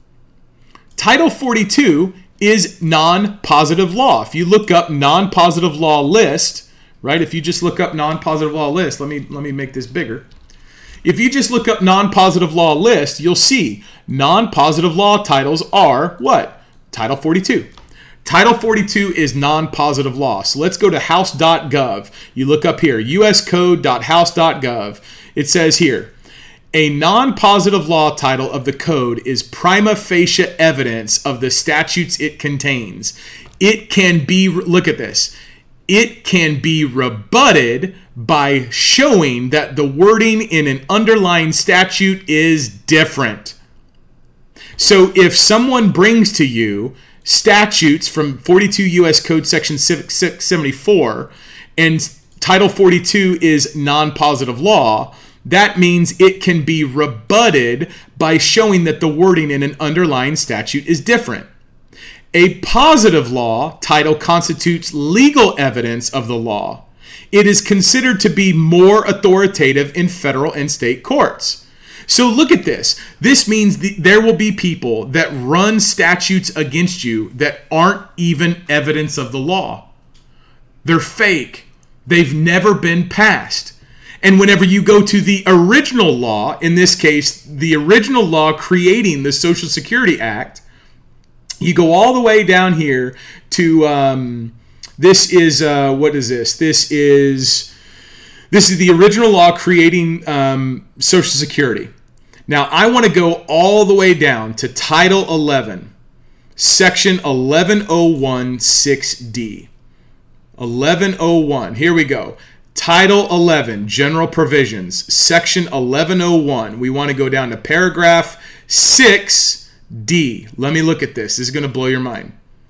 is non-positive law. If you look up non-positive law list, right? If you just look up non-positive law list, let me make this bigger. If you just look up non-positive law list, you'll see non-positive law titles are what? Title 42. Title 42 is non-positive law. So let's go to house.gov. You look up here, uscode.house.gov. It says here, a non-positive law title of the code is prima facie evidence of the statutes it contains. It can be, look at this, it can be rebutted by showing that the wording in an underlying statute is different. So if someone brings to you statutes from 42 U.S. Code Section 674 and Title 42 is non-positive law, that means it can be rebutted by showing that the wording in an underlying statute is different. A positive law title constitutes legal evidence of the law. It is considered to be more authoritative in federal and state courts. So look at this. This means there will be people that run statutes against you that aren't even evidence of the law. They're fake. They've never been passed. And whenever you go to the original law, in this case, the original law creating the Social Security Act, you go all the way down here to, this is, what is this? This is the original law creating Social Security. Now, I want to go all the way down to Title 11, Section 1101 6D. 1101, here we go. Title 11, General Provisions, Section 1101. We want to go down to paragraph 6D. Let me look at this. This is going to blow your mind.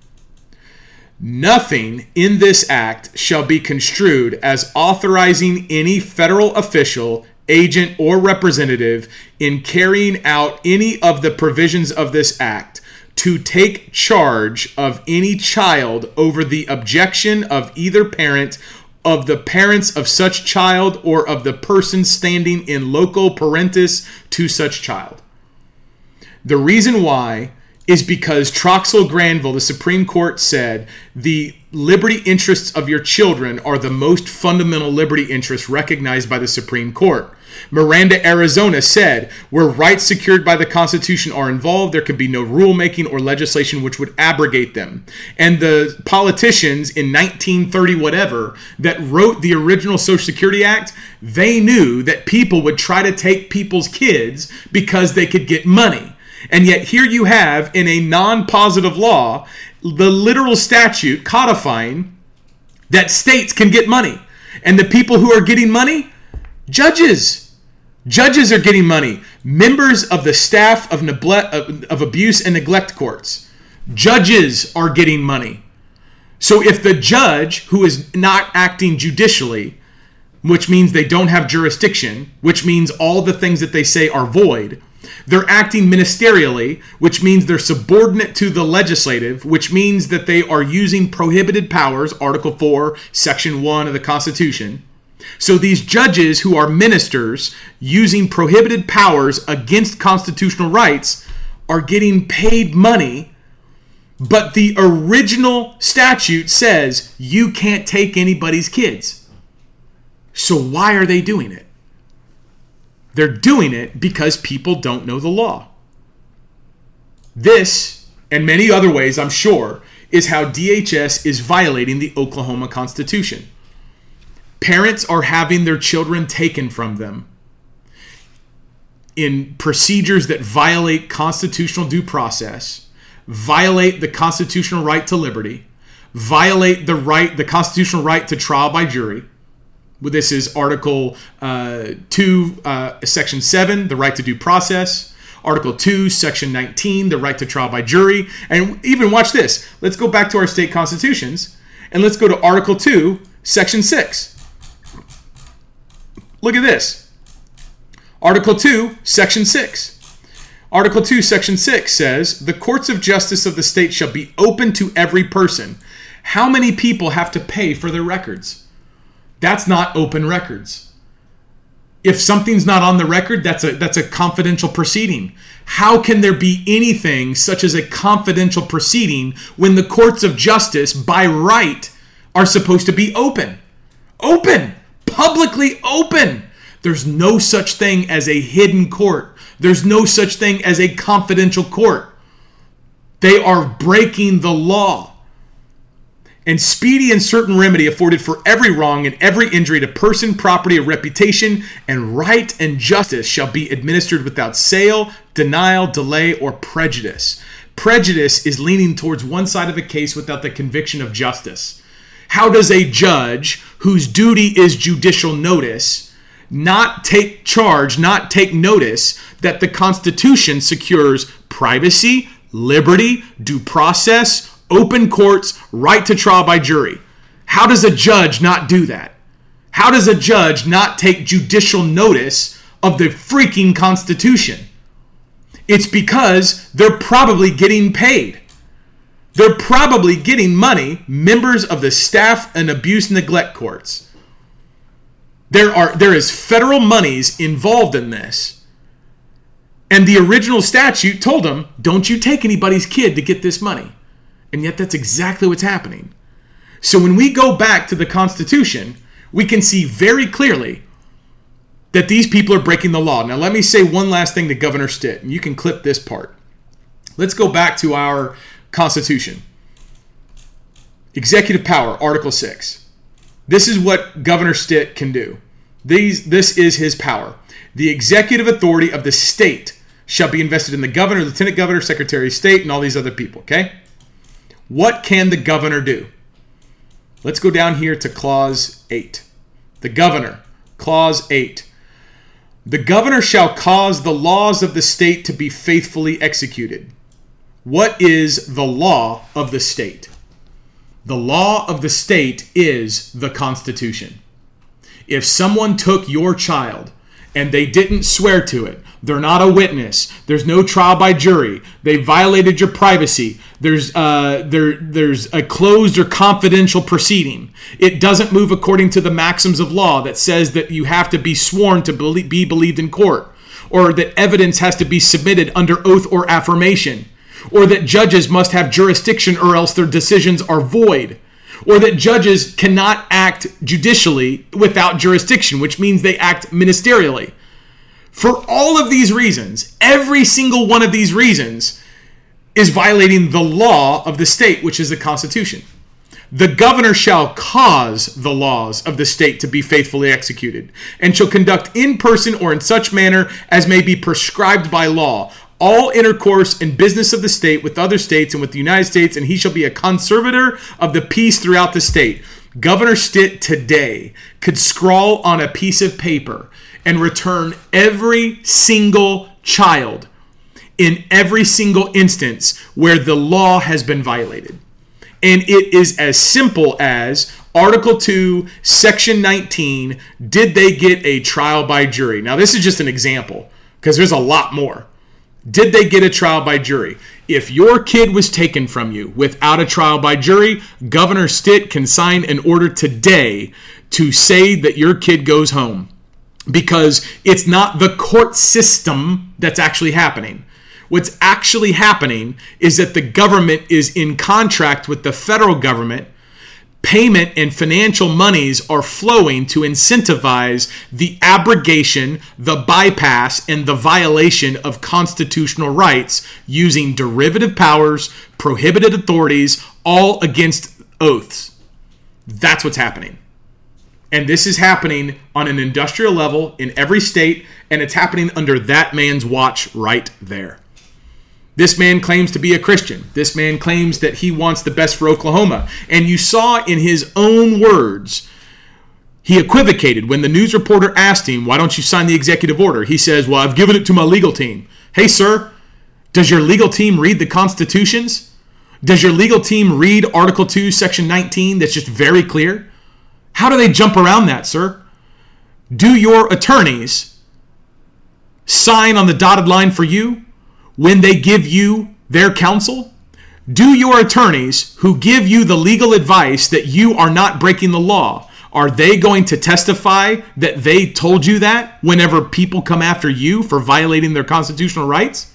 Nothing in this act shall be construed as authorizing any federal official, agent, or representative in carrying out any of the provisions of this act to take charge of any child over the objection of either parent, of the parents of such child, or of the person standing in loco parentis to such child. The reason why is because Troxel Granville, the Supreme Court, said the liberty interests of your children are the most fundamental liberty interests recognized by the Supreme Court. Miranda, Arizona said, where rights secured by the Constitution are involved, there could be no rulemaking or legislation which would abrogate them. And the politicians in 1930 whatever that wrote the original Social Security Act, they knew that people would try to take people's kids because they could get money. And yet here you have, in a non-positive law, the literal statute codifying that states can get money. And the people who are getting money? Judges. Judges are getting money. Members of the staff of abuse and neglect courts. Judges are getting money. So if the judge, who is not acting judicially, which means they don't have jurisdiction, which means all the things that they say are void, they're acting ministerially, which means they're subordinate to the legislative, which means that they are using prohibited powers, Article 4, Section 1 of the Constitution. So these judges who are ministers using prohibited powers against constitutional rights are getting paid money, but the original statute says you can't take anybody's kids. So why are they doing it? They're doing it because people don't know the law. This, and many other ways, I'm sure, is how DHS is violating the Oklahoma Constitution. Parents are having their children taken from them in procedures that violate constitutional due process, violate the constitutional right to liberty, violate the constitutional right to trial by jury. This is Article 2, Section 7, the right to due process. Article 2, Section 19, the right to trial by jury. And even watch this. Let's go back to our state constitutions, and let's go to Article 2, Section 6. Look at this. Article 2, Section 6. Article 2, Section 6 says, the courts of justice of the state shall be open to every person. How many people have to pay for their records? That's not open records. If something's not on the record, that's a confidential proceeding. How can there be anything such as a confidential proceeding when the courts of justice, by right, are supposed to be open? Open! Publicly open! There's no such thing as a hidden court. There's no such thing as a confidential court. They are breaking the law. And speedy and certain remedy afforded for every wrong and every injury to person, property, or reputation, and right and justice shall be administered without sale, denial, delay, or prejudice. Prejudice is leaning towards one side of a case without the conviction of justice. How does a judge whose duty is judicial notice not take charge, not take notice that the Constitution secures privacy, liberty, due process, open courts, right to trial by jury? How does a judge not do that? How does a judge not take judicial notice of the freaking Constitution? It's because they're probably getting paid. They're probably getting money, members of the staff and abuse neglect courts. There is federal monies involved in this. And the original statute told them, don't you take anybody's kid to get this money. And yet that's exactly what's happening. So when we go back to the Constitution, we can see very clearly that these people are breaking the law. Now let me say one last thing to Governor Stitt, and you can clip this part. Let's go back to our Constitution. Executive power, Article 6. This is what Governor Stitt can do. This is his power. The executive authority of the state shall be invested in the governor, lieutenant governor, secretary of state, and all these other people, okay? What can the governor do? Let's go down here to Clause 8. The governor, Clause 8. The governor shall cause the laws of the state to be faithfully executed. What is the law of the state? The law of the state is the Constitution. If someone took your child and they didn't swear to it, they're not a witness, there's no trial by jury, they violated your privacy, there's a closed or confidential proceeding, it doesn't move according to the maxims of law that says that you have to be sworn to be believed in court, or that evidence has to be submitted under oath or affirmation, or that judges must have jurisdiction or else their decisions are void, or that judges cannot act judicially without jurisdiction, which means they act ministerially. For all of these reasons, every single one of these reasons is violating the law of the state, which is the Constitution. The governor shall cause the laws of the state to be faithfully executed, and shall conduct in person or in such manner as may be prescribed by law all intercourse and business of the state with other states and with the United States, and he shall be a conservator of the peace throughout the state. Governor Stitt today could scrawl on a piece of paper and return every single child in every single instance where the law has been violated. And it is as simple as Article 2, Section 19, did they get a trial by jury? Now, this is just an example, because there's a lot more. Did they get a trial by jury? If your kid was taken from you without a trial by jury, Governor Stitt can sign an order today to say that your kid goes home, because it's not the court system that's actually happening. What's actually happening is that the government is in contract with the federal government. Payment and financial monies are flowing to incentivize the abrogation, the bypass, and the violation of constitutional rights using derivative powers, prohibited authorities, all against oaths. That's what's happening. And this is happening on an industrial level in every state, and it's happening under that man's watch right there. This man claims to be a Christian. This man claims that he wants the best for Oklahoma. And you saw in his own words, he equivocated when the news reporter asked him, why don't you sign the executive order? He says, well, I've given it to my legal team. Hey, sir, does your legal team read the constitutions? Does your legal team read Article 2, Section 19? That's just very clear. How do they jump around that, sir? Do your attorneys sign on the dotted line for you when they give you their counsel? Do your attorneys who give you the legal advice that you are not breaking the law, are they going to testify that they told you that whenever people come after you for violating their constitutional rights?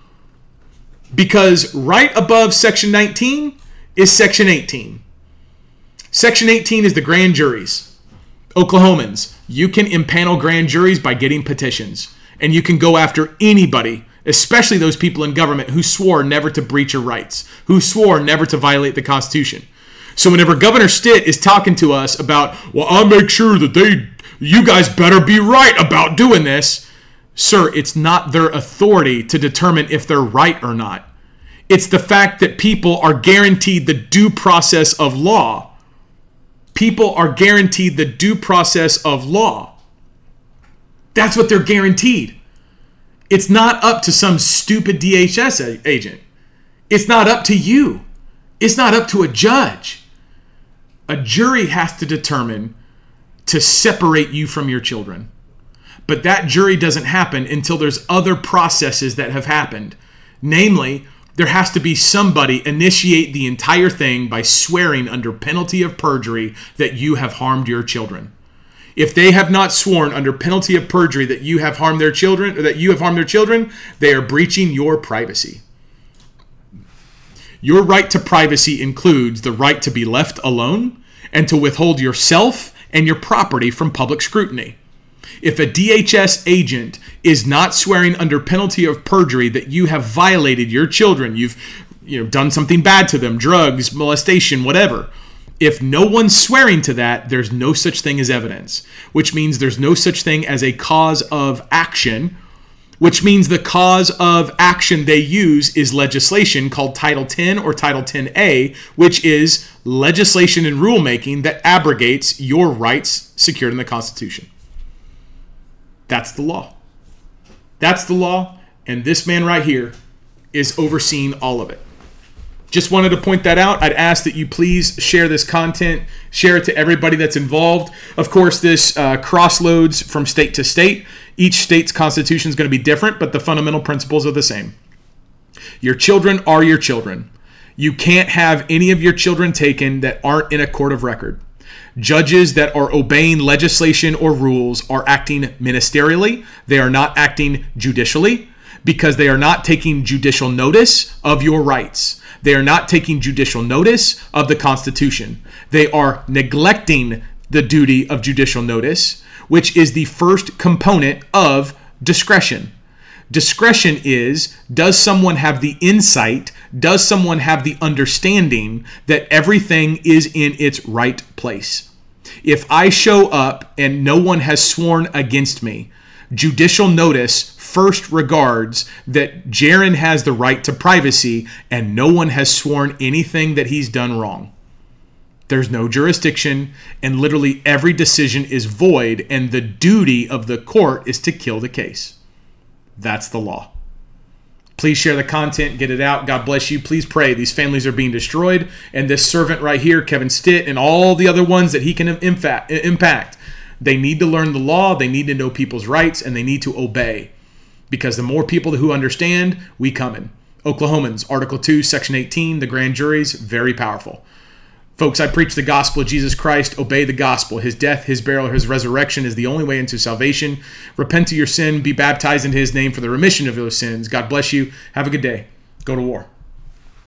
Because right above Section 19 is Section 18. Section 18 is the grand juries. Oklahomans, you can impanel grand juries by getting petitions, and you can go after anybody, especially those people in government who swore never to breach your rights, who swore never to violate the Constitution. So whenever Governor Stitt is talking to us about, well, I'll make sure that you guys better be right about doing this, sir, it's not their authority to determine if they're right or not. It's the fact that people are guaranteed the due process of law. People are guaranteed the due process of law. That's what they're guaranteed. It's not up to some stupid DHS agent. It's not up to you. It's not up to a judge. A jury has to determine to separate you from your children. But that jury doesn't happen until there's other processes that have happened. Namely, there has to be somebody initiate the entire thing by swearing under penalty of perjury that you have harmed your children. If they have not sworn under penalty of perjury that you have harmed their children, or that you have harmed their children, they are breaching your privacy. Your right to privacy includes the right to be left alone and to withhold yourself and your property from public scrutiny. If a DHS agent is not swearing under penalty of perjury that you have violated your children, you've done something bad to them, drugs, molestation, whatever. If no one's swearing to that, there's no such thing as evidence, which means there's no such thing as a cause of action, which means the cause of action they use is legislation called Title 10 or Title 10A, which is legislation and rulemaking that abrogates your rights secured in the Constitution. That's the law. That's the law, and this man right here is overseeing all of it. Just wanted to point that out. I'd ask that you please share this content, share it to everybody that's involved. Of course, this crossloads from state to state. Each state's constitution is going to be different, but the fundamental principles are the same. Your children are your children. You can't have any of your children taken that aren't in a court of record. Judges that are obeying legislation or rules are acting ministerially. They are not acting judicially because they are not taking judicial notice of your rights. They are not taking judicial notice of the Constitution. They are neglecting the duty of judicial notice, which is the first component of discretion. Discretion is, does someone have the insight, does someone have the understanding that everything is in its right place? If I show up and no one has sworn against me, judicial notice first regards that Jaron has the right to privacy and no one has sworn anything that he's done wrong. There's no jurisdiction, and literally every decision is void, and the duty of the court is to kill the case. That's the law. Please share the content, get it out. God bless you. Please pray. These families are being destroyed, and this servant right here, Kevin Stitt, and all the other ones that he can impact, they need to learn the law, they need to know people's rights, and they need to obey. Because the more people who understand, we coming. Oklahomans, Article 2, Section 18, the grand juries, very powerful. Folks, I preach the gospel of Jesus Christ. Obey the gospel. His death, his burial, his resurrection is the only way into salvation. Repent of your sin. Be baptized in his name for the remission of your sins. God bless you. Have a good day. Go to war.